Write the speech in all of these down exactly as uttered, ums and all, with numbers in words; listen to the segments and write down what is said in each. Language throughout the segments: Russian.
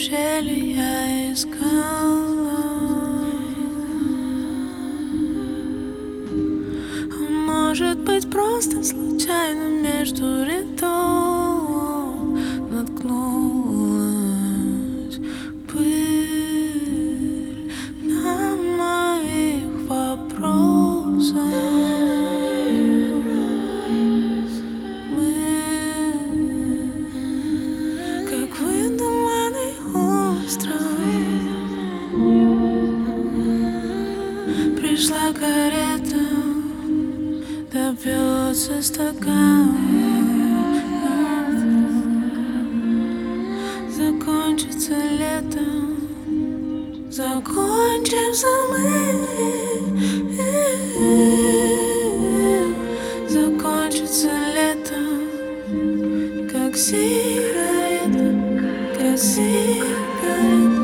неужели я искала? А может быть, просто случайно между рядов наткнулась пыль на моих вопросах. Пришла карета, допьется стакан. Закончится лето, закончимся мы. Закончится лето, как сигарета, как сигарета.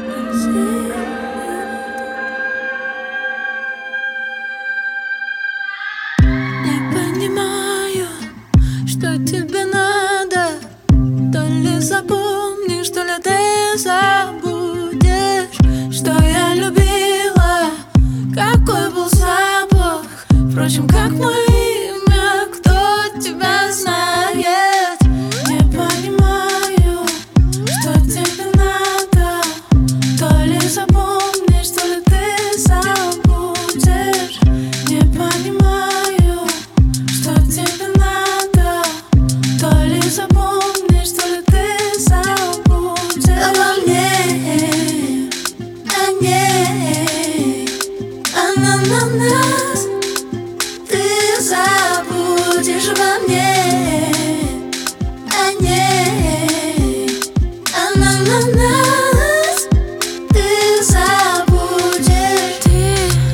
Что тебе надо? То ли запомнишь, то ли ты забудешь, что я любила, какой был запах. Впрочем, как мое имя, кто тебя знает? Не понимаю, что тебе надо. То ли запомнишь, то ли ты забудешь. Не понимаю, что тебе надо. То ли запомнишь, то ли ты забудешь обо мне, о ней, она на нас. Ты забудешь обо мне, о ней, она на нас. Ты забудешь. Ты,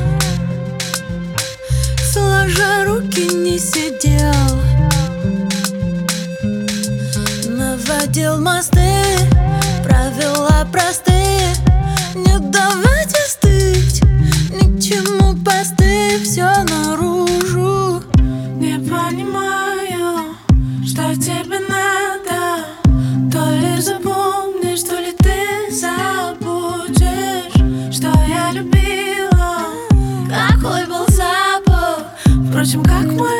сложа руки, не сидел, наводил мосты, правила простые. Не давать остыть, ни к чему посты, все наружу. Не понимаю, что тебе надо. То ли запомнишь, то ли ты забудешь, что я любила, какой был запах. Впрочем, как мой